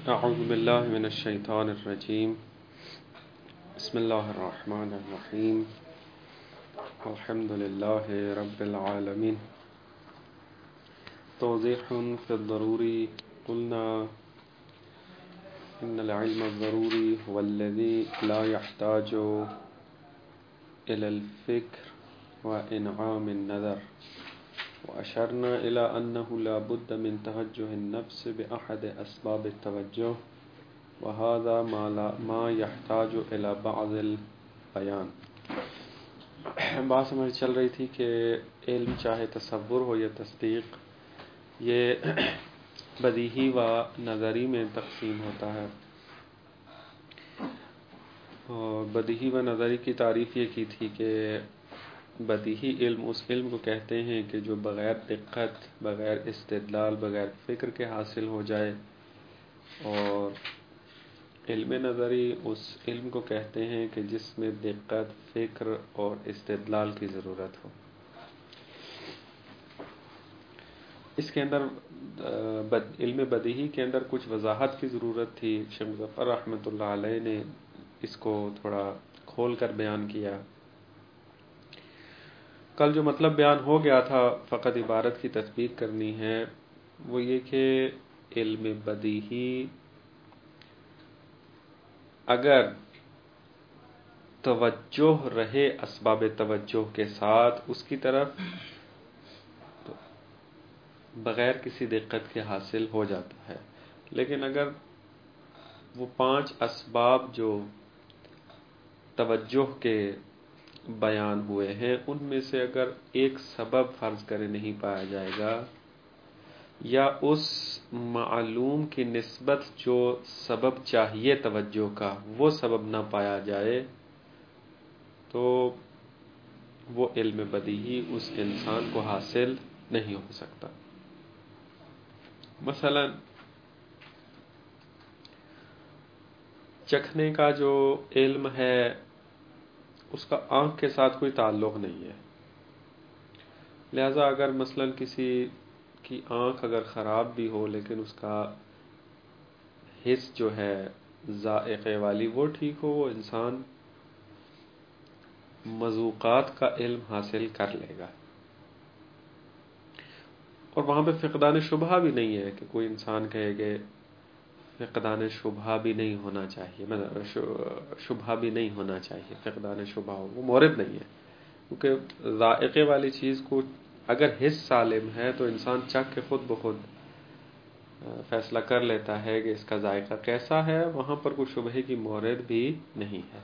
اعوذ باللہ من الشیطان الرجیم بسم اللہ الرحمن الرحیم الحمد للہ رب العالمین توضیح فی الضروری قلنا ان العلم الضروری هو الذي لا يحتاج الى الفکر وانعام النظر وأشرنا إلى أنه لا بد من توجه النفس بأحد أسباب التوجه وهذا ما يحتاج إلى بعض البيان. بات ہماری چل رہی تھی کہ علم چاہے تصور ہو یا تصدیق یہ بدیہی و نظری میں تقسیم ہوتا ہے. بدیہی و نظری کی تعریف یہ کی تھی کہ بدیہی علم اس علم کو کہتے ہیں کہ جو بغیر دقت، بغیر استدلال، بغیر فکر کے حاصل ہو جائے، اور علم نظری اس علم کو کہتے ہیں کہ جس میں دقت، فکر اور استدلال کی ضرورت ہو. اس کے اندر علم بدیہی کے اندر کچھ وضاحت کی ضرورت تھی. شیخ مظفر رحمۃ اللہ علیہ نے اس کو تھوڑا کھول کر بیان کیا. کل جو مطلب بیان ہو گیا تھا، فقط عبارت کی تطبیق کرنی ہے، وہ یہ کہ علم بدیہی اگر توجہ رہے اسباب توجہ کے ساتھ اس کی طرف، تو بغیر کسی دقت کے حاصل ہو جاتا ہے. لیکن اگر وہ 5 اسباب جو توجہ کے بیان ہوئے ہیں ان میں سے اگر ایک سبب فرض کرے نہیں پایا جائے گا، یا اس معلوم کی نسبت جو سبب چاہیے توجہ کا وہ سبب نہ پایا جائے، تو وہ علم بدیہی اس انسان کو حاصل نہیں ہو سکتا. مثلا چکھنے کا جو علم ہے اس کا آنکھ کے ساتھ کوئی تعلق نہیں ہے. لہذا اگر مثلا کسی کی آنکھ اگر خراب بھی ہو لیکن اس کا حس جو ہے ذائقے والی وہ ٹھیک ہو، وہ انسان مذوقات کا علم حاصل کر لے گا. اور وہاں پہ فقدان شبہہ بھی نہیں ہے کہ کوئی انسان کہے کہ فقدان شبہہ بھی نہیں ہونا چاہیے، شبہہ بھی نہیں ہونا چاہیے، فقدان شبہہ ہو، وہ مورد نہیں ہے. کیونکہ ذائقے والی چیز کو اگر حس سالم ہے تو انسان چکھ کے خود بخود فیصلہ کر لیتا ہے کہ اس کا ذائقہ کیسا ہے، وہاں پر کوئی شبہے کی مورد بھی نہیں ہے.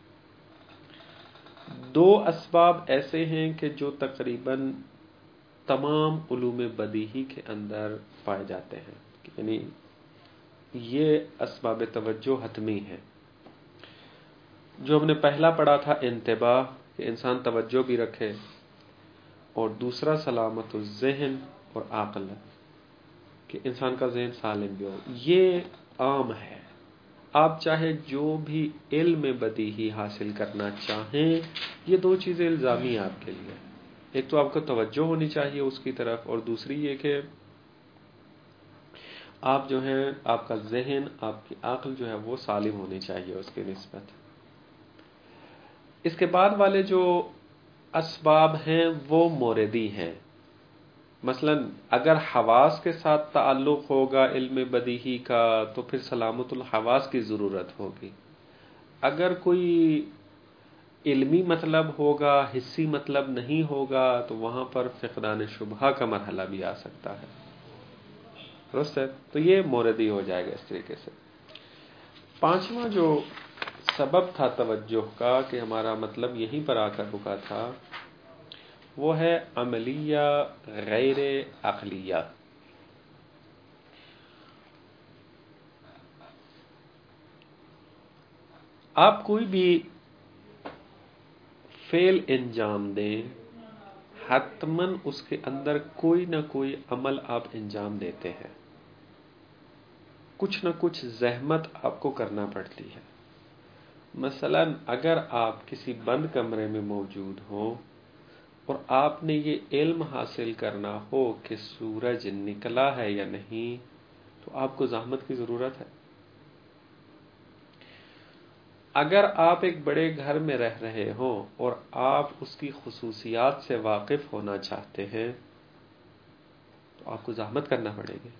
2 اسباب ایسے ہیں کہ جو تقریباً تمام علوم بدیہی کے اندر پائے جاتے ہیں، یعنی یہ اسباب توجہ حتمی ہے. جو ہم نے پہلا پڑھا تھا انتباہ، کہ انسان توجہ بھی رکھے، اور دوسرا سلامت الذہن اور عقل، کہ انسان کا ذہن سالم بھی ہو. یہ عام ہے. آپ چاہے جو بھی علم بدیہی حاصل کرنا چاہیں، یہ 2 چیزیں الزامی ہیں آپ کے لیے. ایک تو آپ کو توجہ ہونی چاہیے اس کی طرف، اور دوسری یہ کہ آپ جو ہیں، آپ کا ذہن، آپ کی عقل جو ہے وہ سالم ہونی چاہیے اس کی نسبت. اس کے بعد والے جو اسباب ہیں وہ موردی ہیں. مثلا اگر حواس کے ساتھ تعلق ہوگا علم بدیہی کا تو پھر سلامت الحواس کی ضرورت ہوگی. اگر کوئی علمی مطلب ہوگا، حسی مطلب نہیں ہوگا، تو وہاں پر فقدان شبہہ کا مرحلہ بھی آ سکتا ہے. درست ہے؟ تو یہ موردی ہو جائے گا اس طریقے سے. 5واں جو سبب تھا توجہ کا کہ ہمارا مطلب یہیں پر آ کر رکا تھا، وہ ہے عملیہ غیر عقلیہ. آپ کوئی بھی فعل انجام دیں، حتماً اس کے اندر کوئی نہ کوئی عمل آپ انجام دیتے ہیں. کچھ نہ کچھ زحمت آپ کو کرنا پڑتی ہے. مثلا اگر آپ کسی بند کمرے میں موجود ہوں اور آپ نے یہ علم حاصل کرنا ہو کہ سورج نکلا ہے یا نہیں، تو آپ کو زحمت کی ضرورت ہے. اگر آپ ایک بڑے گھر میں رہ رہے ہوں اور آپ اس کی خصوصیات سے واقف ہونا چاہتے ہیں تو آپ کو زحمت کرنا پڑے گی.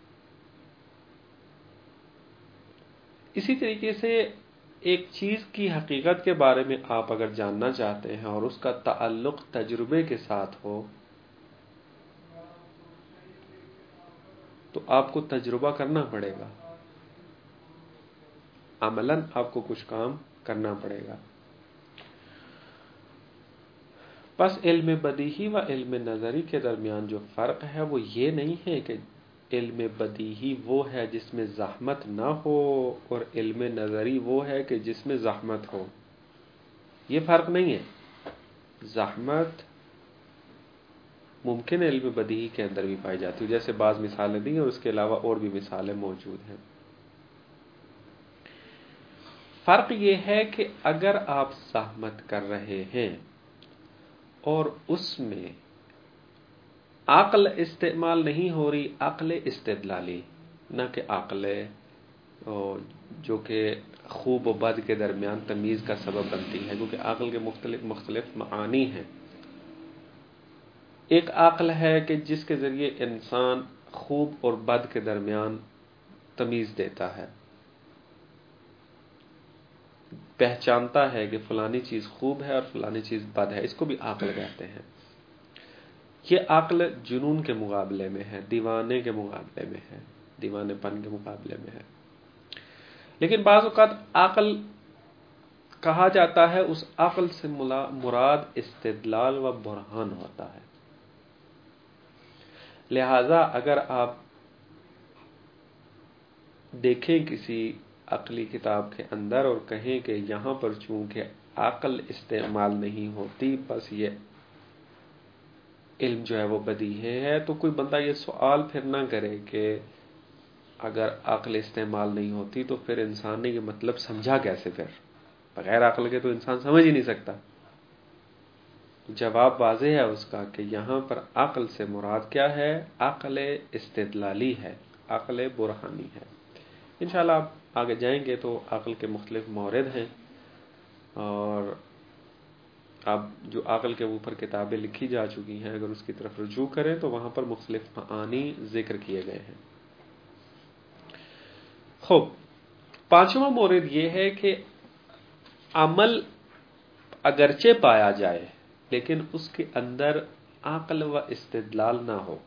اسی طریقے سے ایک چیز کی حقیقت کے بارے میں آپ اگر جاننا چاہتے ہیں اور اس کا تعلق تجربے کے ساتھ ہو تو آپ کو تجربہ کرنا پڑے گا، عملاً آپ کو کچھ کام کرنا پڑے گا. بس علم بدیہی و علم نظری کے درمیان جو فرق ہے وہ یہ نہیں ہے کہ علم بدیہی وہ ہے جس میں زحمت نہ ہو اور علم نظری وہ ہے کہ جس میں زحمت ہو. یہ فرق نہیں ہے. زحمت ممکن ہے علم بدیہی کے اندر بھی پائی جاتی ہے، جیسے بعض مثالیں دی اور اس کے علاوہ اور بھی مثالیں موجود ہیں. فرق یہ ہے کہ اگر آپ زحمت کر رہے ہیں اور اس میں عقل استعمال نہیں ہو رہی، عقل استدلالی، نہ کہ عقل جو کہ خوب و بد کے درمیان تمیز کا سبب بنتی ہے، کیونکہ عقل کے مختلف معانی ہیں. ایک عقل ہے کہ جس کے ذریعے انسان خوب اور بد کے درمیان تمیز دیتا ہے، پہچانتا ہے کہ فلانی چیز خوب ہے اور فلانی چیز بد ہے. اس کو بھی عقل کہتے ہیں. یہ عقل جنون کے مقابلے میں ہے، دیوانے کے مقابلے میں ہے، دیوانے پن کے مقابلے میں ہے. لیکن بعض اوقات عقل کہا جاتا ہے، اس عقل سے مراد استدلال و برہان ہوتا ہے. لہذا اگر آپ دیکھیں کسی عقلی کتاب کے اندر اور کہیں کہ یہاں پر چونکہ عقل استعمال نہیں ہوتی بس یہ علم جو ہے وہ بدیہی ہے، تو کوئی بندہ یہ سوال پھر نہ کرے کہ اگر عقل استعمال نہیں ہوتی تو پھر انسان نے یہ مطلب سمجھا کیسے؟ پھر بغیر عقل کے تو انسان سمجھ ہی نہیں سکتا. جواب واضح ہے اس کا کہ یہاں پر عقل سے مراد کیا ہے؟ عقل استدلالی ہے، عقل برہانی ہے. انشاءاللہ آپ آگے جائیں گے تو عقل کے مختلف مورد ہیں، اور اب جو عقل کے اوپر کتابیں لکھی جا چکی ہیں اگر اس کی طرف رجوع کریں تو وہاں پر مختلف معانی ذکر کیے گئے ہیں. خوب، پانچواں مورد یہ ہے کہ عمل اگرچہ پایا جائے لیکن اس کے اندر عقل و استدلال نہ ہو،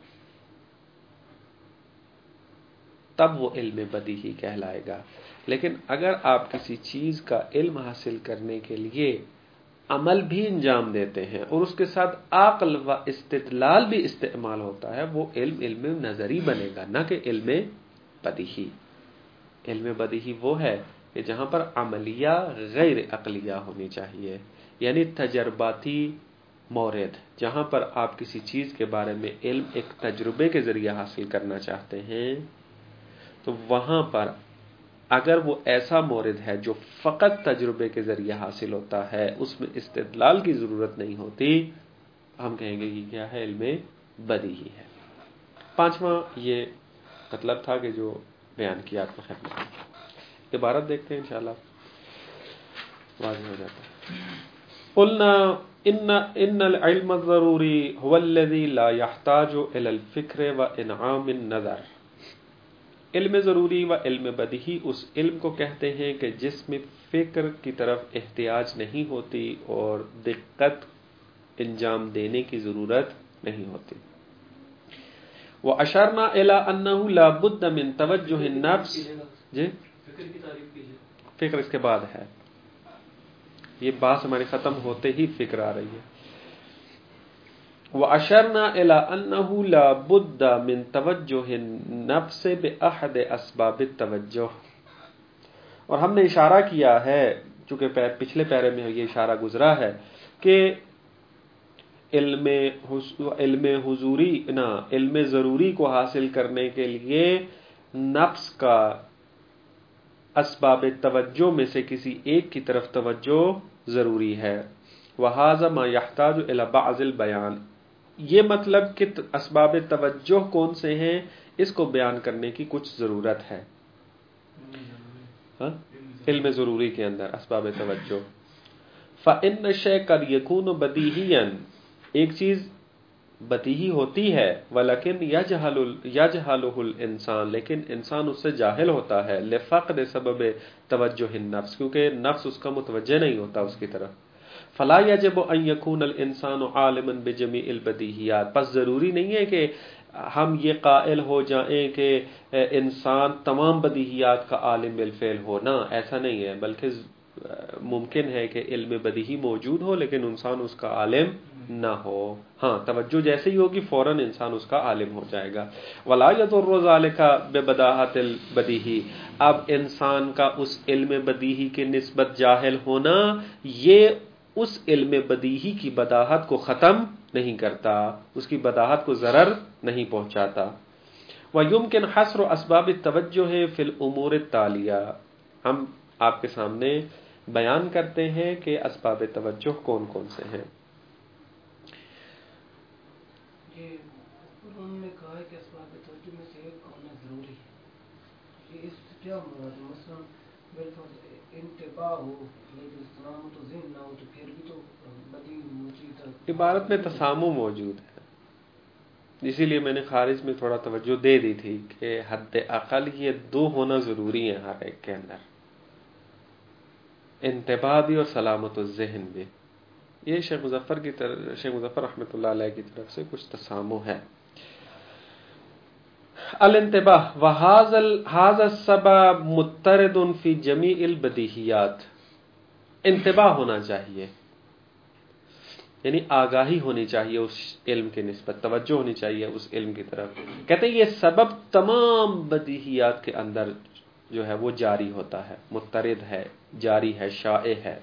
تب وہ علم بدیہی کہلائے گا. لیکن اگر آپ کسی چیز کا علم حاصل کرنے کے لیے عمل بھی انجام دیتے ہیں اور اس کے ساتھ عقل و استدلال بھی استعمال ہوتا ہے، وہ علم نظری بنے گا، نہ کہ علم بدیہی. علم بدیہی وہ ہے کہ جہاں پر عملیہ غیر عقلیہ ہونی چاہیے، یعنی تجرباتی مورد. جہاں پر آپ کسی چیز کے بارے میں علم ایک تجربے کے ذریعے حاصل کرنا چاہتے ہیں تو وہاں پر اگر وہ ایسا مورد ہے جو فقط تجربے کے ذریعے حاصل ہوتا ہے، اس میں استدلال کی ضرورت نہیں ہوتی، ہم کہیں گے کہ کیا ہے؟ علم بدیہی ہے. پانچواں یہ مطلب تھا کہ جو بیان کیا آپ کو خدمت میں. عبارت دیکھتے ہیں انشاءاللہ واضح ہو جاتا ہے. قلنا ان العلم الضروری هو الذي لا يحتاج الى الفکر و انعام النظر. علم ضروری و علم بدیہی اس علم کو کہتے ہیں کہ جس میں فکر کی طرف احتیاج نہیں ہوتی اور دقت انجام دینے کی ضرورت نہیں ہوتی. واشرنا الى انه لا بد من توجہ النفس. جی فکر کی تعریف کیجیے. فکر اس کے بعد ہے، یہ بات ہماری ختم ہوتے ہی فکر آ رہی ہے. واشرنا الى انه لا بد من توجہ النفس باحد اسباب التوجہ. اور ہم نے اشارہ کیا ہے، چونکہ پچھلے پیرے میں یہ اشارہ گزرا ہے کہ علم ضروری کو حاصل کرنے کے لیے نفس کا اسباب توجہ میں سے کسی ایک کی طرف توجہ ضروری ہے. وَهَذَا مَا يَحْتَاجُ إِلَى بَعْضِ الْبَيَانِ. یہ مطلب کہ اسباب توجہ کون سے ہیں اس کو بیان کرنے کی کچھ ضرورت ہے. علم ضروری کے اندر اسباب توجہ. فإن الشيء قد يكون بديهيا، ایک چیز بدیہی ہوتی ہے، ولیکن یجہلہ الانسان، لیکن انسان اس سے جاہل ہوتا ہے، لفقد سبب توجہ النفس، کیونکہ نفس اس کا متوجہ نہیں ہوتا اس کی طرف. فلا یجب ان یکون الانسان عالما بجمیع البدیہیات، پس ضروری نہیں ہے کہ ہم یہ قائل ہو جائیں کہ انسان تمام بدیہیات کا عالم بالفعل ہو. نہ، ایسا نہیں ہے، بلکہ ممکن ہے کہ علم بدیہی موجود ہو لیکن انسان اس کا عالم نہ ہو. ہاں، توجہ جیسے ہی ہوگی فوراً انسان اس کا عالم ہو جائے گا. ولا یضر ذلک ببداہۃ البدیہی، اب انسان کا اس علم بدیہی کے نسبت جاہل ہونا یہ اس علم بدیہی کی بداہت کو ختم نہیں کرتا، اس کی بداہت کو ضرر نہیں پہنچاتا. وَيُمْكِنْ حَصْرُ أَسْبَابِ التَّوَجُّهِ فِي الْأُمُورِ التَّالِيَةِ، ہم آپ کے سامنے بیان کرتے ہیں کہ اسباب توجہ کون کون سے ہیں. انہوں نے کہا ہے کہ اسباب توجہ میں سے ایک ہونا ضروری ہے، یہ اس سے کیا مراد ہے؟ مثلا بالفرض انتباہ ہو لیکن سلامت و ذہن نہ ہو تو پھر بھی تو بدی موجود ہے. عبارت میں تسامو موجود ہے، اسی لیے میں نے خارج میں تھوڑا توجہ دے دی تھی کہ حد اقل یہ دو ہونا ضروری ہے ہر ایک کے اندر، انتباہ بھی اور سلامت الذہن بھی. یہ شیخ مظفر رحمۃ اللہ علیہ کی طرف سے کچھ تسامو ہے. الانتباہ وهذا السبب مضطرد فی جمیع البدیہیات، انتباہ ہونا چاہیے، یعنی آگاہی ہونی چاہیے اس علم کے نسبت، توجہ ہونی چاہیے اس علم کی طرف. کہتے ہیں یہ سبب تمام بدیہیات کے اندر جو ہے وہ جاری ہوتا ہے، مضطرد ہے، جاری ہے، شائع ہے.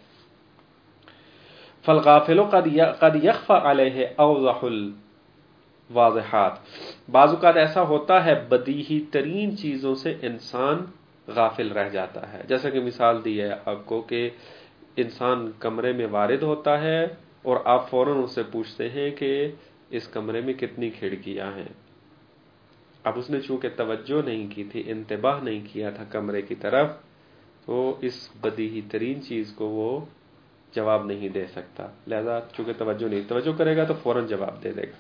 فالغافل قد يخفى علیہ اوضح الواضحات، بعض اوقات ایسا ہوتا ہے بدیہی ترین چیزوں سے انسان غافل رہ جاتا ہے. جیسا کہ مثال دی ہے آپ کو کہ انسان کمرے میں وارد ہوتا ہے اور آپ فوراً اس سے پوچھتے ہیں کہ اس کمرے میں کتنی کھڑکیاں ہیں. اب اس نے چونکہ توجہ نہیں کی تھی، انتباہ نہیں کیا تھا کمرے کی طرف، تو اس بدیہی ترین چیز کو وہ جواب نہیں دے سکتا. لہذا چونکہ توجہ کرے گا تو فوراً جواب دے دے گا.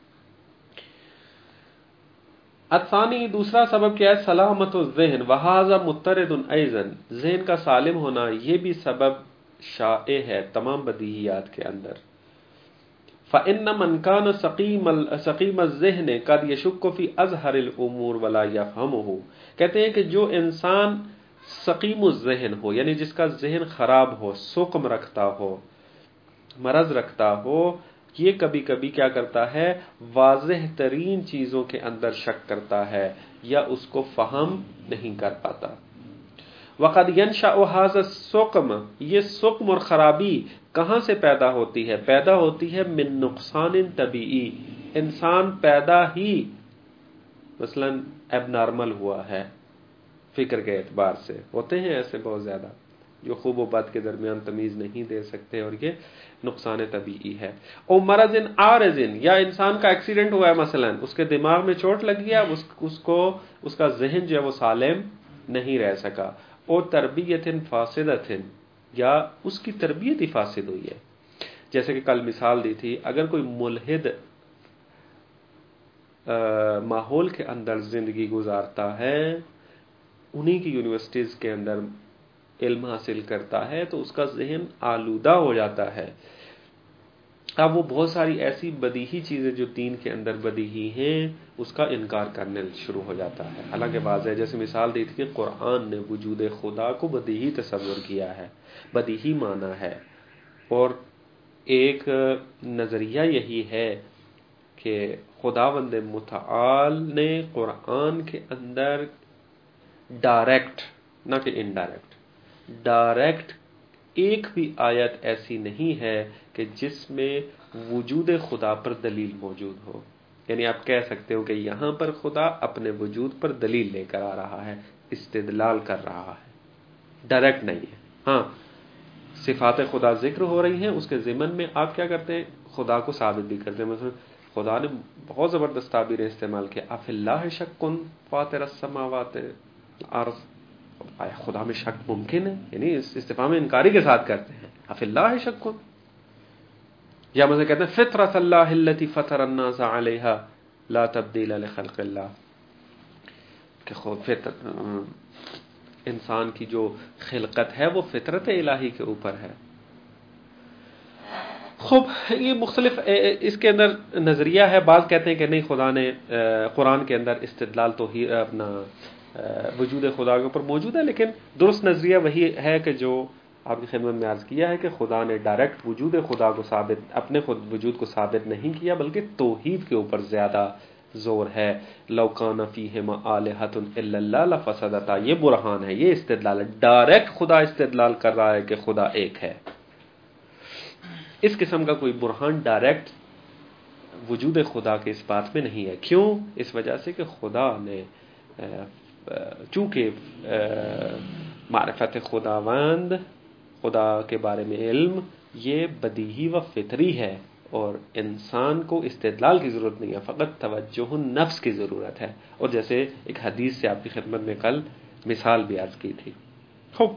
الثانی، دوسرا سبب کیا ہے؟ سلامت الذہن وہذا مضطرد ایضا، ذہن کا سالم ہونا یہ بھی سبب شائع ہے تمام بدیہیات کے اندر. فإن من كان سقیم الذہن قد يشك في اظہر الامور ولا يفهمه، کہتے ہیں کہ جو انسان سقیم الذہن ہو، یعنی جس کا ذہن خراب ہو، سقم رکھتا ہو، مرض رکھتا ہو، یہ کبھی کبھی کیا کرتا ہے؟ واضح ترین چیزوں کے اندر شک کرتا ہے یا اس کو فہم نہیں کر پاتا. وقد ينشأ هذا السقم، یہ سقم اور خرابی کہاں سے پیدا ہوتی ہے؟ پیدا ہوتی ہے من نقصان طبیعی، انسان پیدا ہی مثلا اب نارمل ہوا ہے فکر کے اعتبار سے. ہوتے ہیں ایسے بہت زیادہ جو خوب و بد کے درمیان تمیز نہیں دے سکتے، اور یہ نقصان طبیعی ہے. او مرض عارض، یا انسان کا ایکسیڈنٹ ہوا ہے، مثلا اس کے دماغ میں چوٹ لگ گیا، اس کا ذہن جو ہے وہ سالم نہیں رہ سکا. او تربیت فاسدۃ، یا اس کی تربیت ہی فاسد ہوئی ہے. جیسے کہ کل مثال دی تھی، اگر کوئی ملحد ماحول کے اندر زندگی گزارتا ہے، انہی کی یونیورسٹیز کے اندر علم حاصل کرتا ہے، تو اس کا ذہن آلودہ ہو جاتا ہے. اب وہ بہت ساری ایسی بدیہی چیزیں جو دین کے اندر بدیہی ہیں اس کا انکار کرنے شروع ہو جاتا ہے. حالانکہ واضح جیسے مثال دی تھی کہ قرآن نے وجود خدا کو بدیہی تصور کیا ہے، بدیہی مانا ہے. اور ایک نظریہ یہی ہے کہ خداوند متعال نے قرآن کے اندر ڈائریکٹ، نہ کہ انڈائریکٹ، ڈائریکٹ ایک بھی آیت ایسی نہیں ہے کہ جس میں وجود خدا پر دلیل موجود ہو. یعنی آپ کہہ سکتے ہو کہ یہاں پر خدا اپنے وجود پر دلیل لے کر آ رہا ہے، استدلال کر رہا ہے، ڈائریکٹ نہیں ہے. ہاں، صفات خدا ذکر ہو رہی ہیں، اس کے ضمن میں آپ کیا کرتے ہیں؟ خدا کو ثابت بھی کرتے ہیں. مثلا خدا نے بہت زبردست تعبیریں استعمال کیا، اف اللہ شک فاطر السماوات والارض، آیا خدا میں شک ممکن ہے؟ یعنی اس استفہام انکاری کے ساتھ کرتے ہیں اف اللہ شک. یا مجھے کہتے ہیں فطرت اللہ التی فطر الناس علیہا لا تبدیل لخلق اللہ، کہ خود انسان کی جو خلقت ہے وہ فطرت الہی کے اوپر ہے. خوب یہ مختلف اس کے اندر نظریہ ہے. بعض کہتے ہیں کہ نہیں، خدا نے قرآن کے اندر استدلال تو ہی اپنا وجود خدا کے اوپر موجود ہے، لیکن درست نظریہ وہی ہے کہ جو آپ کی خدمت میں عرض کیا ہے کہ خدا نے ڈائریکٹ وجود خدا کو ثابت، اپنے خود وجود کو ثابت نہیں کیا، بلکہ توحید کے اوپر زیادہ زور ہے. لو کان فیہما آلہۃ الا اللہ لفسدتا، یہ برہان ہے، یہ استدلال ہے. ڈائریکٹ خدا استدلال کر رہا ہے کہ خدا ایک ہے. اس قسم کا کوئی برہان ڈائریکٹ وجود خدا کے اس بات میں نہیں ہے. کیوں؟ اس وجہ سے کہ خدا نے چونکہ معرفت خداوند، خدا کے بارے میں علم، یہ بدیہی و فطری ہے، اور انسان کو استدلال کی ضرورت نہیں ہے، فقط توجہ نفس کی ضرورت ہے. اور جیسے ایک حدیث سے آپ کی خدمت میں کل مثال بھی عرض کی تھی. خوب،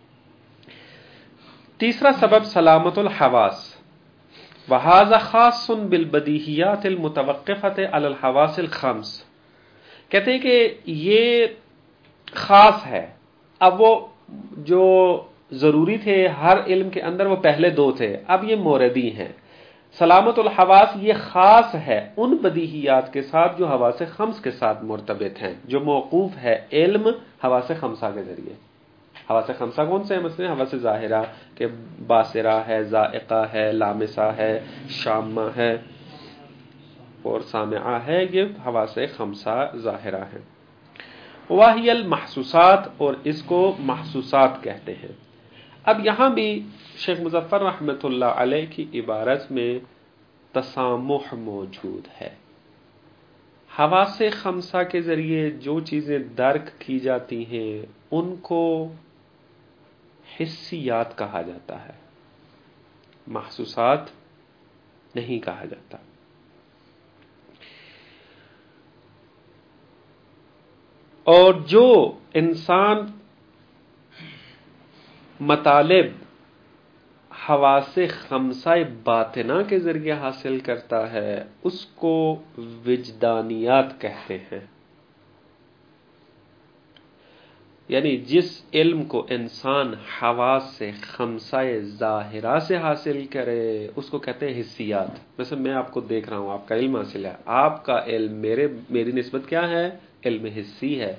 تیسرا سبب سلامت الحواس. وَهَذَا خَاصٌ بِالْبَدِيهِيَاتِ الْمُتَوَقِّفَةِ عَلَى الْحَوَاسِ الْخَمْسِ. کہتے ہیں کہ یہ خاص ہے. اب وہ جو ضروری تھے ہر علم کے اندر وہ پہلے دو تھے، اب یہ موردی ہیں. سلامت الحواس یہ خاص ہے ان بدیہیات کے ساتھ جو حواس خمس کے ساتھ مرتبط ہیں، جو موقوف ہے علم حواس خمسہ کے ذریعے. حواس خمسہ کون سے ہیں؟ مثلا حواس ظاہرہ کہ باصرہ ہے، ذائقہ ہے، لامسہ ہے، شامہ ہے اور سامعہ ہے. یہ حواس خمسہ ظاہرہ ہیں. وَهِيَ المحسوسات، اور اس کو محسوسات کہتے ہیں. اب یہاں بھی شیخ مظفر رحمۃ اللہ علیہ کی عبارت میں تسامح موجود ہے. حواس خمسہ کے ذریعے جو چیزیں درک کی جاتی ہیں ان کو حسیات کہا جاتا ہے، محسوسات نہیں کہا جاتا. اور جو انسان مطالب حواس خمسہ باطنہ کے ذریعے حاصل کرتا ہے اس کو وجدانیات کہتے ہیں. یعنی جس علم کو انسان حواس سے خمسہ ظاہرہ سے حاصل کرے اس کو کہتے ہیں حسیات. مثلا میں آپ کو دیکھ رہا ہوں، آپ کا علم حاصل ہے، آپ کا علم میری نسبت کیا ہے؟ علم حسی ہے.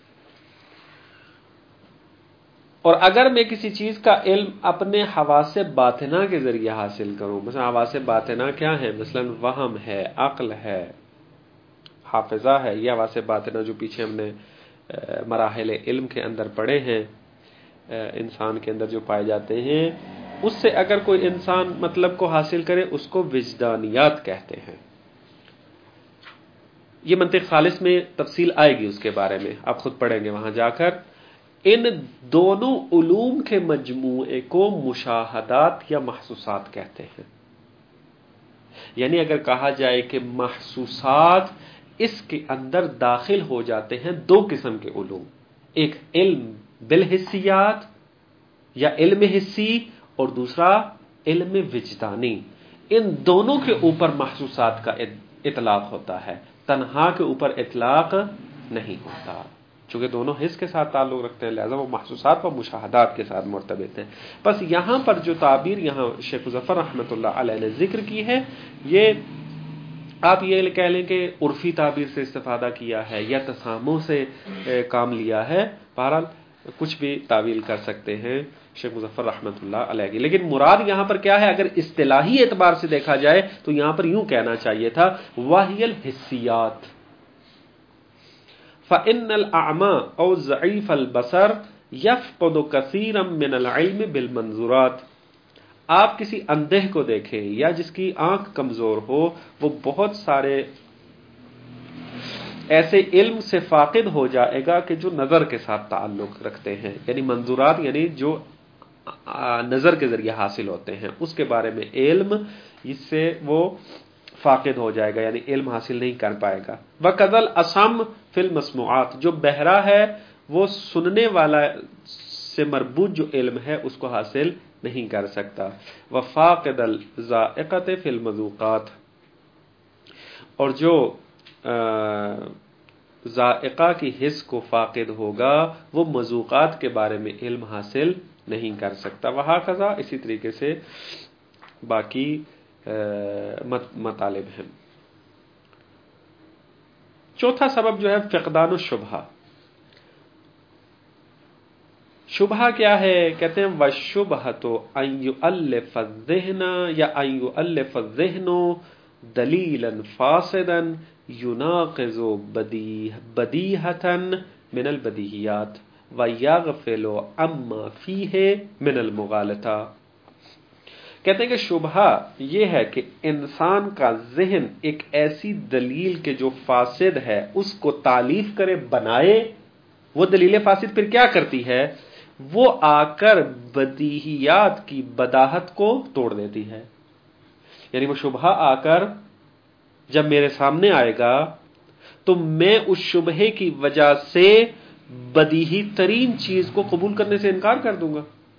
اور اگر میں کسی چیز کا علم اپنے حواس باطنہ کے ذریعے حاصل کروں، مثلا حواس باطنہ کیا ہے؟ مثلا وہم ہے، عقل ہے، حافظہ ہے. یہ حواس باطنہ جو پیچھے ہم نے مراحل علم کے اندر پڑھے ہیں، انسان کے اندر جو پائے جاتے ہیں، اس سے اگر کوئی انسان مطلب کو حاصل کرے اس کو وجدانیات کہتے ہیں. یہ منطق خالص میں تفصیل آئے گی اس کے بارے میں، آپ خود پڑھیں گے وہاں جا کر. ان دونوں علوم کے مجموعے کو مشاہدات یا محسوسات کہتے ہیں. یعنی اگر کہا جائے کہ محسوسات اس کے اندر داخل ہو جاتے ہیں دو قسم کے علوم، ایک علم بالحسیات یا علم حسی اور دوسرا علم وجدانی. ان دونوں کے اوپر محسوسات کا اطلاق ہوتا ہے، تنہا کے اوپر اطلاق نہیں ہوتا. چونکہ دونوں حس کے ساتھ تعلق رکھتے ہیں لہذا وہ محسوسات و مشاہدات کے ساتھ مرتبط ہیں. بس یہاں پر جو تعبیر یہاں شیخ مظفر رحمۃ اللہ علیہ نے ذکر کی ہے، یہ آپ یہ کہہ لیں کہ عرفی تعبیر سے استفادہ کیا ہے یا تسامح سے کام لیا ہے. بہرحال کچھ بھی تعویل کر سکتے ہیں شیخ مظفر رحمۃ اللہ علیہ کی، لیکن مراد یہاں پر کیا ہے؟ اگر اصطلاحی اعتبار سے دیکھا جائے تو یہاں پر یوں کہنا چاہیے تھا وَهِيَ الْحِسِّيَّاتِ فَإِنَّ الْأَعْمَى أَوْ ضَعِيفَ الْبَصَرِ يَفْقِدُ كَثِيرًا مِنَ الْعِلْمِ بِالْمَنْظُورَاتِ. آپ کسی اندھے کو دیکھیں یا جس کی آنکھ کمزور ہو، وہ بہت سارے ایسے علم سے فاقد ہو جائے گا کہ جو نظر کے ساتھ تعلق رکھتے ہیں. یعنی منظورات یعنی جو نظر کے ذریعے حاصل ہوتے ہیں اس کے بارے میں علم، اس سے وہ فاقد ہو جائے گا، یعنی علم حاصل نہیں کر پائے گا. وَقَذَ الْأَصَمُّ فِي الْمَسْمُوعَاتِ، جو بہرا ہے وہ سننے والا سے مربوط جو علم ہے اس کو حاصل نہیں کر سکتا. وفاقد الذائقۃ فی المذوقات، اور جو ذائقہ کی حس کو فاقد ہوگا وہ مذوقات کے بارے میں علم حاصل نہیں کر سکتا. وہکذا اسی طریقے سے باقی مطالب ہیں. چوتھا سبب جو ہے فقدان الشبہہ. شبہہ کیا ہے؟ کہتے ہیں وَالشُّبْہَةُ أَن يُؤَلِّفَ الذِّهْنَ یا أن يُؤَلِّفَ الذِّهْنُ دَلِيلًا فَاسِدًا يُنَاقِضُ بَدِيهَةً من البدیہیات وَيَغْفِلُ عَمَّا فِيهِ من المغالطہ. کہتے ہیں کہ شبہہ یہ ہے کہ انسان کا ذہن ایک ایسی دلیل کے جو فاسد ہے اس کو تالیف کرے، بنائے. وہ دلیل فاسد پھر کیا کرتی ہے؟ وہ آ کر بدیہیات کی بداہت کو توڑ دیتی ہے. یعنی وہ شبہہ آ کر جب میرے سامنے آئے گا تو میں اس شبہے کی وجہ سے بدیہی ترین چیز کو قبول کرنے سے انکار کر دوں گا.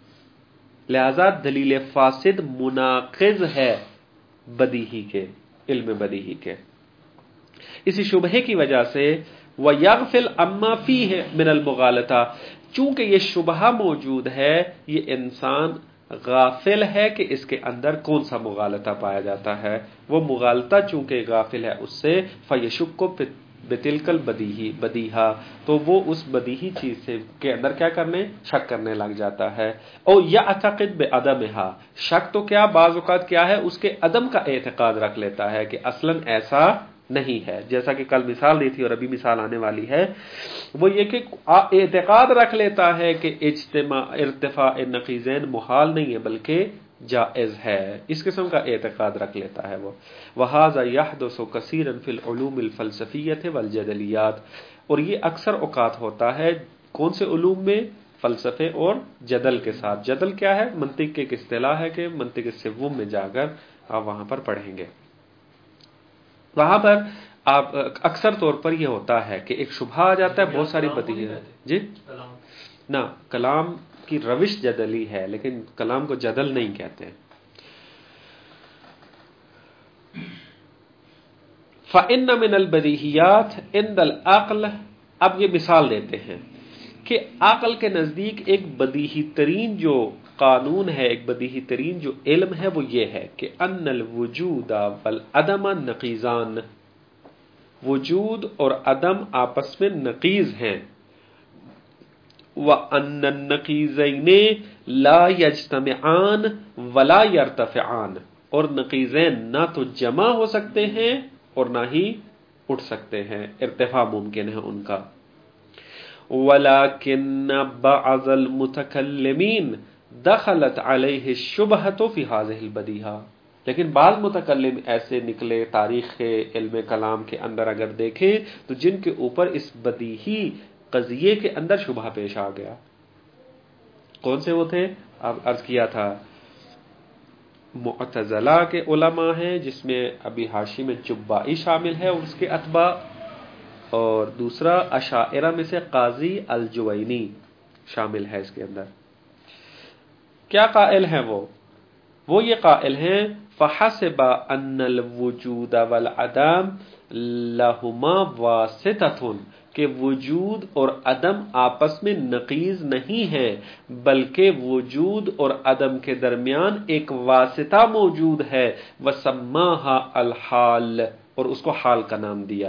لہذا دلیل فاسد مناقض ہے بدیہی کے، علم بدیہی کے. اسی شبہے کی وجہ سے وَيَغْفِلْ عَمَّا فِيهِ مِنَ الْمُغَالَطَةِ، چونکہ یہ شبہہ موجود ہے یہ انسان غافل ہے کہ اس کے اندر کون سا مغالطہ پایا جاتا ہے. وہ مغالطہ چونکہ غافل ہے اس سے فَيَشُكُّ بِتِلْكَ الْبَدِيهَةِ، تو وہ اس بدیہی چیز سے کے اندر کیا کرنے؟ شک کرنے لگ جاتا ہے. او یعتقد بعدمها، شک تو کیا بعض اوقات کیا ہے اس کے عدم کا اعتقاد رکھ لیتا ہے کہ اصلاً ایسا نہیں ہے. جیسا کہ کل مثال دی تھی اور ابھی مثال آنے والی ہے، وہ یہ کہ اعتقاد رکھ لیتا ہے کہ ارتفاع نقیضین محال نہیں ہے بلکہ جائز ہے. اس قسم کا اعتقاد رکھ لیتا ہے وہ. وَهَذَا يَحْدُثُ كَثِيرًا فِي الْعُلُومِ الْفَلْسَفِيَّةِ وَالْجَدَلِيَّاتِ، اور یہ اکثر اوقات ہوتا ہے کون سے علوم میں؟ فلسفے اور جدل کے ساتھ. جدل کیا ہے؟ منطق کی ایک اصطلاح ہے کہ منطق السوم میں جا کر آپ وہاں پر پڑھیں گے. وہاں پر آپ اکثر طور پر یہ ہوتا ہے کہ ایک شبہ آ جاتا ہے، بہت ساری بدیہیات. جی نہ، کلام کی روش جدلی ہے لیکن کلام کو جدل نہیں کہتے. فَإِنَّ مِنَ الْبَدِيهِيَاتِ عِنْدَ الْعَقْلِ، اب یہ مثال دیتے ہیں کہ عقل کے نزدیک ایک بدیہی ترین جو قانون ہے، ایک بدیہی ترین جو علم ہے وہ یہ ہے کہ ان الوجود والعدم نقیضان، وجود اور عدم آپس میں نقیض ہیں. وَأَنَّ النَّقِيضَيْنِ لَا يَجْتَمِعَانِ وَلَا يَرْتَفِعَانِ، اور نقیضین نہ تو جمع ہو سکتے ہیں اور نہ ہی اٹھ سکتے ہیں، ارتفاع ممکن ہے ان کا. وَلَكِنَّ بَعْضَ الْمُتَكَلِّمِينَ دَخَلَتْ عَلَيْهِ الشُّبْهَةُ فِي هَذِهِ الْبَدِيهَةِ، لیکن بعض متکلم ایسے نکلے تاریخ کے علم کلام کے اندر اگر دیکھیں تو جن کے اوپر اس بدیہی قضیے کے اندر شبہ پیش آ گیا. کون سے وہ تھے؟ اب عرض کیا تھا معتزلہ کے علماء ہیں جس میں ابی ہاشم جبائی شامل ہے اور اس کے اتباع، اور دوسرا اشاعرہ میں سے قاضی الجوینی شامل ہے اس کے اندر. کیا قائل ہیں وہ یہ قائل ہیں فحسب ان الوجود والعدم لہما واسطۃ، کہ وجود اور عدم آپس میں نقیض نہیں ہے بلکہ وجود اور عدم کے درمیان ایک واسطہ موجود ہے. وسماها الحال، اور اس کو حال کا نام دیا.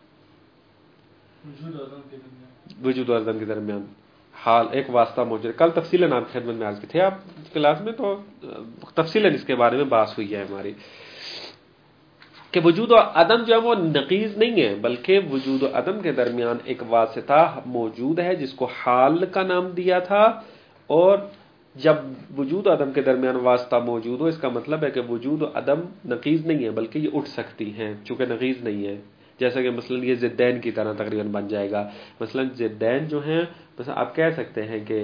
وجود اور عدم کے درمیان حال، ایک واسطہ موجود ہے. کل تفصیلاً آپ خدمت میں عرض کی تھے آپ کلاس میں، تو تفصیلاً اس کے بارے میں بات ہوئی ہے ہماری کہ وجود اور عدم جو ہے وہ نقیض نہیں ہے بلکہ وجود و عدم کے درمیان ایک واسطہ موجود ہے جس کو حال کا نام دیا تھا. اور جب وجود و عدم کے درمیان واسطہ موجود ہو اس کا مطلب ہے کہ وجود و عدم نقیض نہیں ہے بلکہ یہ اٹھ سکتی ہیں چونکہ نقیض نہیں ہے. جیسا کہ مثلا یہ ضدین کی طرح تقریباً بن جائے گا. مثلا ضدین جو ہیں، مثلا آپ کہہ سکتے ہیں کہ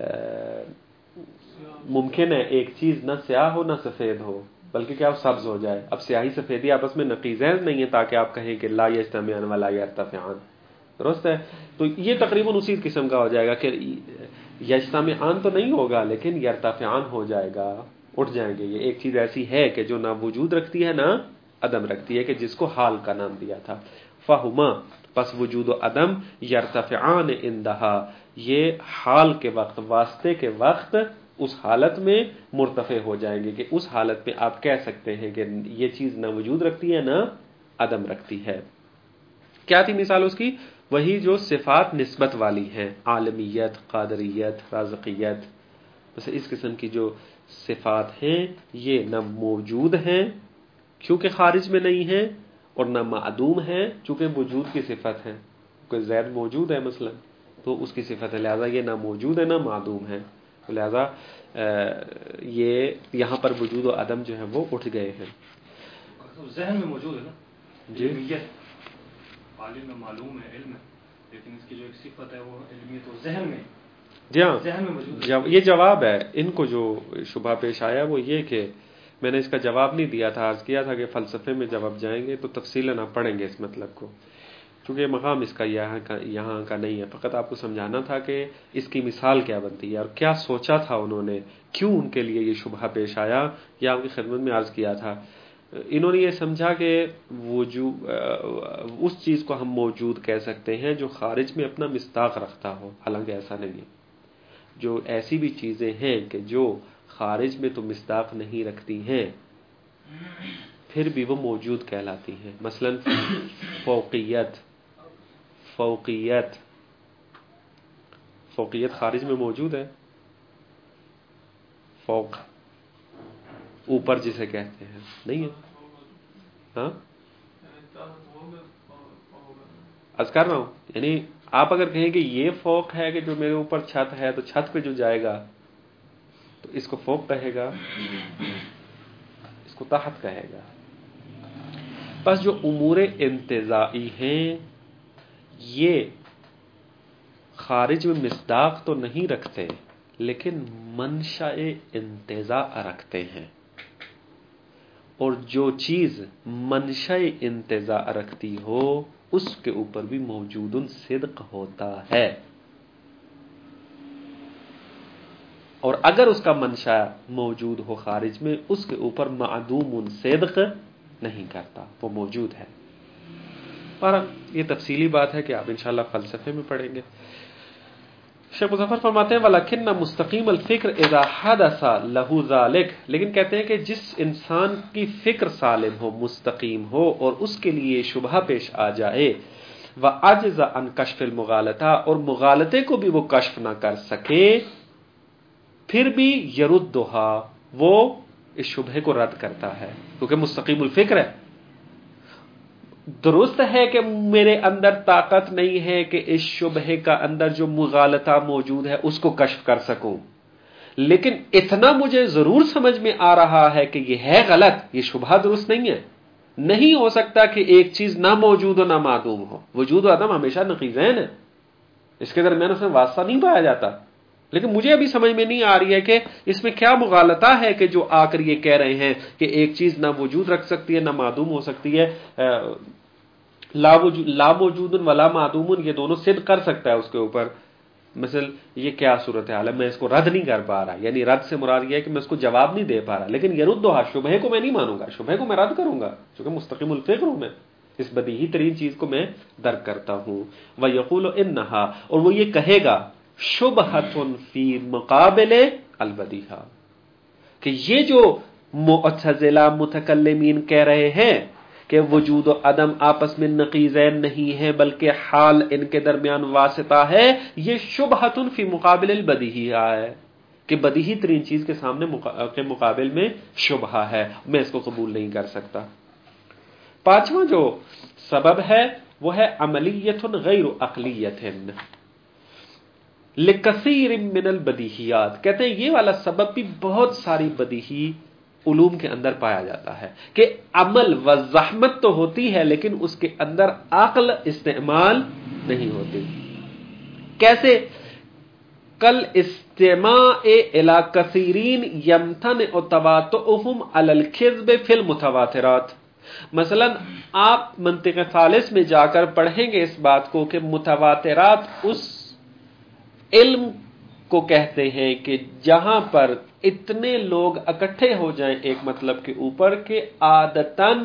ممکن ہے ایک چیز نہ سیاہ ہو نہ سفید ہو بلکہ کیا سبز ہو جائے. اب سیاہی سفیدی آپس میں نقیضین نہیں ہے تاکہ آپ کہیں کہ لا یجتمعان ولا یرتفعان، درست ہے. تو یہ تقریباً اسی قسم کا ہو جائے گا کہ یجتمعان تو نہیں ہوگا لیکن یرتفعان ہو جائے گا, اٹھ جائیں گے. یہ ایک چیز ایسی ہے کہ جو نہ وجود رکھتی ہے نہ عدم رکھتی ہے, کہ جس کو حال کا نام دیا تھا. فہما, پس وجود و عدم یرتفعان عندہا, یہ حال کے وقت, واسطے کے وقت اس حالت میں مرتفع ہو جائیں گے, کہ اس حالت میں آپ کہہ سکتے ہیں کہ یہ چیز نہ وجود رکھتی ہے نہ عدم رکھتی ہے. کیا تھی مثال اس کی؟ وہی جو صفات نسبت والی ہیں, عالمیت, قادریت, رازقیت. بس اس قسم کی جو صفات ہیں یہ نہ موجود ہیں کیونکہ خارج میں نہیں ہیں, اور نہ معدوم ہیں چونکہ وجود کی صفت ہے. کوئی زید موجود ہے مثلا تو اس کی صفت ہے, لہذا یہ نہ موجود ہے نہ معدوم ہے. لہذا یہ یہاں پر وجود و عدم جو ہے وہ اٹھ گئے ہیں. ذہن میں موجود ہے نا جی, عالم میں معلوم ہے, علم ہے, لیکن اس کی جو ایک صفت ہے وہ علمیت و ذہن میں, جی ہاں, ذہن میں موجود ہے. یہ جواب ہے ان کو جو شبہ پیش آیا وہ یہ کہ میں نے اس کا جواب نہیں دیا تھا, عرض کیا تھا کہ فلسفے میں جب آپ جائیں گے تو تفصیلاً آپ پڑھیں گے اس مطلب کو, چونکہ مقام اس کا یہاں کا نہیں ہے. فقط آپ کو سمجھانا تھا کہ اس کی مثال کیا بنتی ہے اور کیا سوچا تھا انہوں نے, کیوں ان کے لیے یہ شبہ پیش آیا, یا ان کی خدمت میں عرض کیا تھا. انہوں نے یہ سمجھا کہ اس چیز کو ہم موجود کہہ سکتے ہیں جو خارج میں اپنا مصداق رکھتا ہو, حالانکہ ایسا نہیں ہے. جو ایسی بھی چیزیں ہیں کہ جو خارج میں تو مصداق نہیں رکھتی ہیں پھر بھی وہ موجود کہلاتی ہیں. مثلا فوقیت خارج میں موجود ہے. فوق اوپر جسے کہتے ہیں نہیں ہے. ہاں عرض کر رہا ہوں, یعنی آپ اگر کہیں کہ یہ فوق ہے کہ جو میرے اوپر چھت ہے, تو چھت پہ جو جائے گا تو اس کو فوق کہے گا, اس کو تحت کہے گا. بس جو امور انتزاعی ہیں یہ خارج میں مصداق تو نہیں رکھتے لیکن منشأ انتزاع رکھتے ہیں, اور جو چیز منشأ انتزاع رکھتی ہو اس کے اوپر بھی موجود صدق ہوتا ہے, اور اگر اس کا منشأ موجود ہو خارج میں اس کے اوپر معدوم صدق نہیں کرتا, وہ موجود ہے. اور یہ تفصیلی بات ہے کہ آپ انشاءاللہ فلسفے میں پڑھیں گے. شیخ مظفر فرماتے ہیں وَلَكِنَّ مُسْتَقِيمَ الْفِكْرِ إِذَا حَدَثَ لَهُ ذَلِكَ, لیکن کہتے ہیں کہ جس انسان کی فکر سالم ہو, مستقیم ہو, اور اس کے لیے شبہ پیش آ جائے, وَعَجْزَ عَنْ كَشْفِ الْمُغَالَطَةِ, اور مغالطے کو بھی وہ کشف نہ کر سکے, پھر بھی يَرُدُّهَا, وہ اس شبہ کو رد کرتا ہے کیونکہ مستقیم الفکر ہے. درست ہے کہ میرے اندر طاقت نہیں ہے کہ اس شبہ کا اندر جو مغالطہ موجود ہے اس کو کشف کر سکوں, لیکن اتنا مجھے ضرور سمجھ میں آ رہا ہے کہ یہ ہے غلط, یہ شبہ درست نہیں ہے. نہیں ہو سکتا کہ ایک چیز نہ موجود ہو نہ معدوم ہو. وجود و عدم ہمیشہ نقیضین ہے, اس کے درمیان اس میں واسطہ نہیں پایا جاتا. لیکن مجھے ابھی سمجھ میں نہیں آ رہی ہے کہ اس میں کیا مغالطہ ہے کہ جو آ کر یہ کہہ رہے ہیں کہ ایک چیز نہ وجود رکھ سکتی ہے نہ معدوم ہو سکتی ہے. لا موجود ولا معدوم, یہ دونوں صدق کر سکتا ہے اس کے اوپر. مثلا یہ کیا صورتحال ہے, میں اس کو رد نہیں کر پا رہا, یعنی رد سے مراد یہ ہے کہ میں اس کو جواب نہیں دے پا رہا, لیکن یردھا, شبہ کو میں نہیں مانوں گا, شبہ کو میں رد کروں گا کیونکہ مستقیم الفکر ہوں میں, اس بدیہی ترین چیز کو میں درک کرتا ہوں. وَيَقُولُ إِنَّهَا, اور وہ یہ کہے گا شُبْهَةٌ فِي مُقَابِلِ الْبَدِيهَا, کہ یہ جو معتزلہ متکلمین کہہ رہے ہیں کہ وجود و عدم آپس میں نقیضین نہیں ہے بلکہ حال ان کے درمیان واسطہ ہے, یہ شبہۃ فی مقابل البدیہیہ ہے کہ بدیہی ترین چیز کے سامنے کے مقابل میں شبہہ ہے, میں اس کو قبول نہیں کر سکتا. پانچواں جو سبب ہے وہ ہے عملیت غیر عقلیت لکثیر من البدیہیات. کہتے ہیں یہ والا سبب بھی بہت ساری بدیہی علوم کے اندر پایا جاتا ہے کہ عمل و زحمت تو ہوتی ہے لیکن اس کے اندر عقل استعمال نہیں ہوتی. کیسے؟ کل استماع الی کثیرین یمتنع تواطؤہم علی الکذب فی المتواترات, مثلا آپ منطق ثالث میں جا کر پڑھیں گے اس بات کو کہ متواترات اس علم کو کہتے ہیں کہ جہاں پر اتنے لوگ اکٹھے ہو جائیں ایک مطلب کے اوپر کہ عادتاً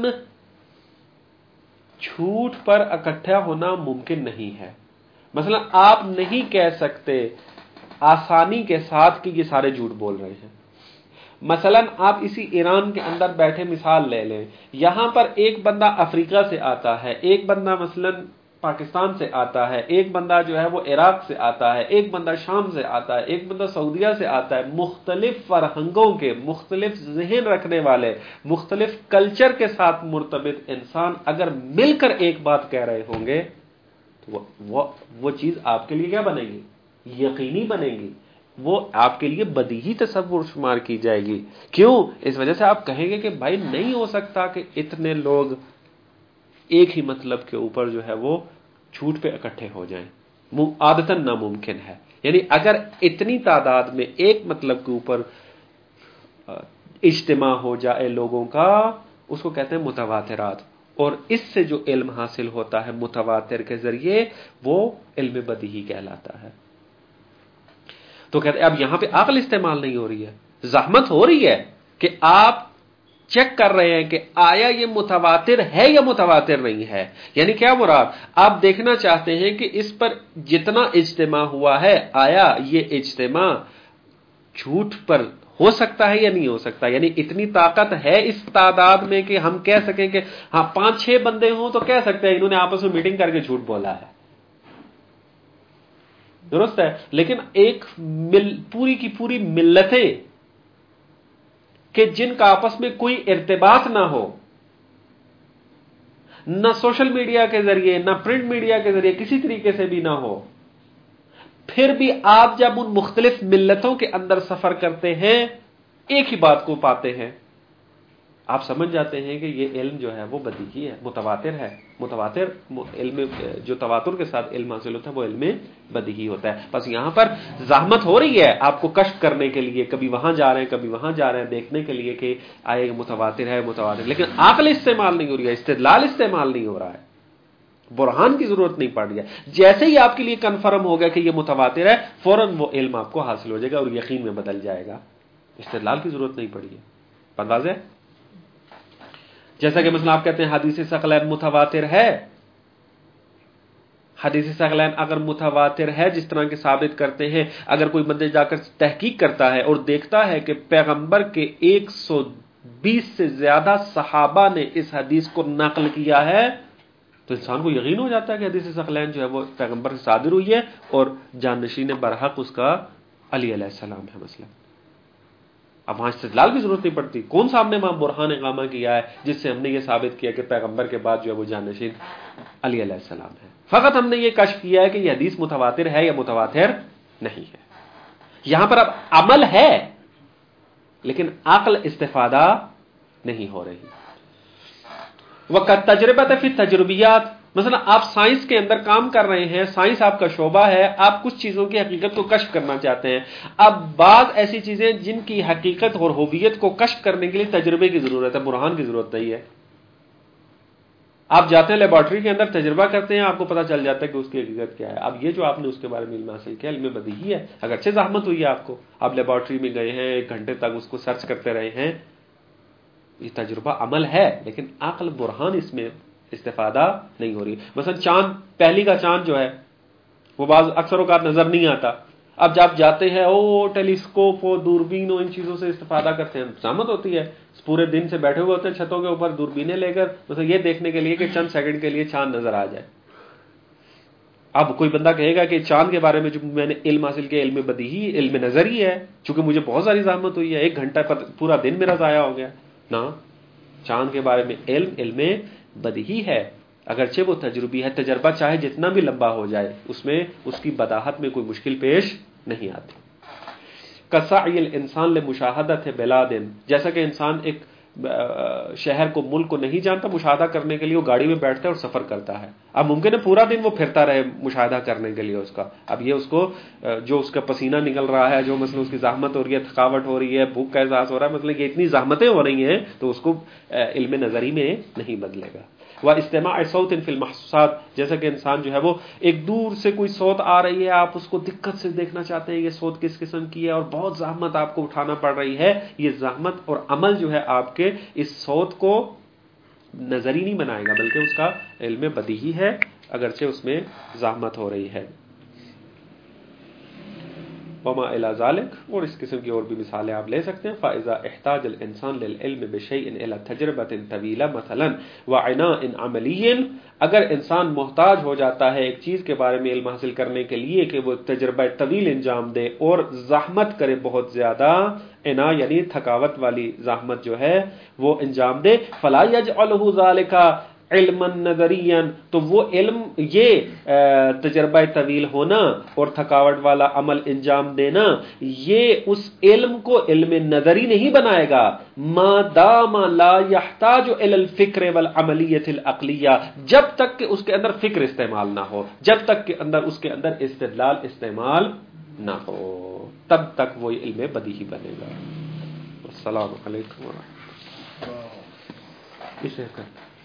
جھوٹ پر اکٹھا ہونا ممکن نہیں ہے. مثلا آپ نہیں کہہ سکتے آسانی کے ساتھ کہ یہ سارے جھوٹ بول رہے ہیں. مثلا آپ اسی ایران کے اندر بیٹھے مثال لے لیں, یہاں پر ایک بندہ افریقہ سے آتا ہے, ایک بندہ مثلا پاکستان سے آتا ہے, ایک بندہ جو ہے وہ عراق سے آتا ہے, ایک بندہ شام سے آتا ہے, ایک بندہ سعودیہ سے آتا ہے. مختلف فرہنگوں کے, مختلف ذہن رکھنے والے, مختلف کلچر کے ساتھ مرتبط انسان اگر مل کر ایک بات کہہ رہے ہوں گے تو وہ چیز آپ کے لیے کیا بنے گی؟ یقینی بنے گی. وہ آپ کے لیے بدیہی تصور شمار کی جائے گی. کیوں؟ اس وجہ سے آپ کہیں گے کہ بھائی نہیں ہو سکتا کہ اتنے لوگ ایک ہی مطلب کے اوپر جو ہے وہ جھوٹ پہ اکٹھے ہو جائیں. عادتاً ناممکن ہے. یعنی اگر اتنی تعداد میں ایک مطلب کے اوپر اجتماع ہو جائے لوگوں کا, اس کو کہتے ہیں متواترات. اور اس سے جو علم حاصل ہوتا ہے متواتر کے ذریعے وہ علم بدیہی کہلاتا ہے. تو کہتے ہیں اب یہاں پہ عقل استعمال نہیں ہو رہی ہے, زحمت ہو رہی ہے کہ آپ چیک کر رہے ہیں کہ آیا یہ متواتر ہے یا متواتر نہیں ہے. یعنی کیا مراد؟ آپ دیکھنا چاہتے ہیں کہ اس پر جتنا اجتماع ہوا ہے آیا یہ اجتماع جھوٹ پر ہو سکتا ہے یا نہیں ہو سکتا. یعنی اتنی طاقت ہے اس تعداد میں کہ ہم کہہ سکیں کہ ہاں 5-6 بندے ہوں تو کہہ سکتے ہیں انہوں نے آپس میں میٹنگ کر کے جھوٹ بولا ہے. درست ہے. لیکن ایک پوری کی پوری ملتیں کہ جن کا آپس میں کوئی ارتباط نہ ہو, نہ سوشل میڈیا کے ذریعے نہ پرنٹ میڈیا کے ذریعے کسی طریقے سے بھی نہ ہو, پھر بھی آپ جب ان مختلف ملتوں کے اندر سفر کرتے ہیں ایک ہی بات کو پاتے ہیں, آپ سمجھ جاتے ہیں کہ یہ علم جو ہے وہ بدیہی ہے, متواتر ہے. متواتر علم جو تواتر کے ساتھ علم حاصل ہوتا ہے وہ علم بدیہی ہوتا ہے. بس یہاں پر زحمت ہو رہی ہے آپ کو کشف کرنے کے لیے, کبھی وہاں جا رہے ہیں کبھی وہاں جا رہے ہیں دیکھنے کے لیے کہ آئے متواتر ہے متواتر, لیکن عقل استعمال نہیں ہو رہی ہے, استدلال استعمال نہیں ہو رہا ہے, برہان کی ضرورت نہیں پڑ رہی ہے. جیسے ہی آپ کے لیے کنفرم ہوگا کہ یہ متواتر ہے فوراً وہ علم آپ کو حاصل ہو جائے گا اور یقین میں بدل جائے گا. استدلال کی ضرورت نہیں پڑی ہے. انداز ہے؟ جیسا کہ مثلا آپ کہتے ہیں حدیث ثقلین متواتر ہے. حدیث ثقلین اگر متواتر ہے جس طرح کے ثابت کرتے ہیں, اگر کوئی بندے جا کر تحقیق کرتا ہے اور دیکھتا ہے کہ پیغمبر کے 120 سے زیادہ صحابہ نے اس حدیث کو نقل کیا ہے تو انسان کو یقین ہو جاتا ہے کہ حدیث ثقلین جو ہے وہ پیغمبر سے صادر ہوئی ہے اور جانشین برحق اس کا علی علیہ السلام ہے مثلا. اب وہاں استدلال کی ضرورت نہیں پڑتی. کون صاحب نے وہاں برہان اقامہ کیا ہے جس سے ہم نے یہ ثابت کیا کہ پیغمبر کے بعد جو ہے وہ جانشین علی علیہ السلام ہے. فقط ہم نے یہ کشف کیا ہے کہ یہ حدیث متواتر ہے یا متواتر نہیں ہے. یہاں پر اب عمل ہے لیکن عقل استفادہ نہیں ہو رہی. وقت تجربہ فی تجربیات, مثلا آپ سائنس کے اندر کام کر رہے ہیں, سائنس آپ کا شعبہ ہے, آپ کچھ چیزوں کی حقیقت کو کشف کرنا چاہتے ہیں. اب بعض ایسی چیزیں جن کی حقیقت اور ہویت کو کشف کرنے کے لیے تجربے کی ضرورت ہے, برہان کی ضرورت نہیں ہے. آپ جاتے ہیں لیبارٹری کے اندر تجربہ کرتے ہیں, آپ کو پتہ چل جاتا ہے کہ اس کی حقیقت کیا ہے. اب یہ جو آپ نے اس کے بارے میں علم حاصل کیا علم بدیہی ہے, اگرچہ زحمت ہوئی ہے آپ کو, آپ لیبارٹری میں گئے ہیں 1 گھنٹے تک اس کو سرچ کرتے رہے ہیں, یہ تجربہ عمل ہے لیکن عقل برہان اس میں استفادہ نہیں ہو رہی. مثلا چاند, پہلی کا چاند جو ہے وہ بعض اکثر اوقات نظر نہیں آتا. اب جب جاتے ہیں ٹیلیسکوپ و دوربین و ان چیزوں سے استفادہ کرتے ہیں, زحمت ہوتی ہے, پورے دن سے بیٹھے ہوئے ہوتے ہیں چھتوں کے اوپر دوربینیں لے کر, مثلا یہ دیکھنے کے لیے کہ چند سیکنڈ کے لیے چاند نظر آ جائے. اب کوئی بندہ کہے گا کہ چاند کے بارے میں جو میں نے علم حاصل کیا علم بدیہی علم نظری ہے, چونکہ مجھے بہت ساری زحمت ہوئی ہے, 1 گھنٹہ پورا دن میرا ضائع ہو گیا. نہ, چاند کے بارے میں علم بدیہی ہے, اگرچہ وہ تجربی ہے. تجربہ چاہے جتنا بھی لمبا ہو جائے اس میں اس کی بداہت میں کوئی مشکل پیش نہیں آتی. کسعی الانسان لمشاہدۃ بلاد, جیسا کہ انسان ایک شہر کو ملک کو نہیں جانتا، مشاہدہ کرنے کے لیے وہ گاڑی میں بیٹھتا ہے اور سفر کرتا ہے. اب ممکن ہے پورا دن وہ پھرتا رہے مشاہدہ کرنے کے لیے اس کا. اب یہ اس کو جو اس کا پسینہ نکل رہا ہے، جو مثلا اس کی زحمت ہو رہی ہے، تھکاوٹ ہو رہی ہے، بھوک کا احساس ہو رہا ہے، مثلا یہ اتنی زحمتیں ہو رہی ہیں تو اس کو علم نظری میں نہیں بدلے گا. واستماع صوت فی المحسوسات، جیسا کہ انسان جو ہے وہ ایک دور سے کوئی صوت آ رہی ہے، آپ اس کو دقت سے دیکھنا چاہتے ہیں یہ صوت کس قسم کی ہے اور بہت زحمت آپ کو اٹھانا پڑ رہی ہے. یہ زحمت اور عمل جو ہے آپ کے اس صوت کو نظری نہیں بنائے گا، بلکہ اس کا علم بدیہی ہے اگرچہ اس میں زحمت ہو رہی ہے. وما الى ذلك، اور اس قسم کی اور بھی مثالیں آپ لے سکتے ہیں. فاذا احتاج الانسان للعلم بشيء الى تجربه طويله مثلا وعناء عملي، اگر انسان محتاج ہو جاتا ہے ایک چیز کے بارے میں علم حاصل کرنے کے لیے کہ وہ تجربہ طویل انجام دے اور زحمت کرے بہت زیادہ، عنا یعنی تھکاوٹ والی زحمت جو ہے وہ انجام دے، فلا يجعله ذلك علما نظریا، تو وہ علم، یہ تجربہ طویل ہونا اور تھکاوٹ والا عمل انجام دینا، یہ اس علم کو علم نظری نہیں بنائے گا. ما دام لا يحتاج الى الفکر والعملیت العقلیہ، جب تک کہ اس کے اندر فکر استعمال نہ ہو، جب تک کہ اس کے اندر استدلال استعمال نہ ہو، تب تک وہ علم بدیہی بنے گا. السلام علیکم ورحمۃ اللہ.